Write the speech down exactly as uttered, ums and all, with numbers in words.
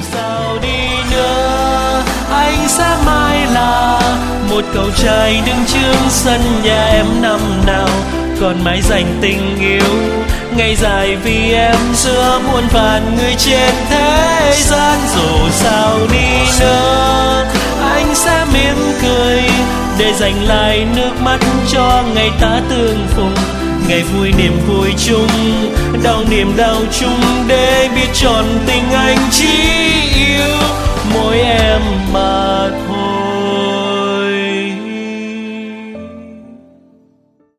sao đi nữa, anh sẽ mãi là một cậu trai đứng trước sân nhà em năm nào, còn mãi dành tình yêu ngày dài vì em giữa muôn vàn người trên thế gian. Dù sao đi nữa, anh sẽ mỉm cười để dành lại nước mắt cho ngày ta tương phùng, ngày vui niềm vui chung, đau niềm đau chung, để biết trọn tình anh chỉ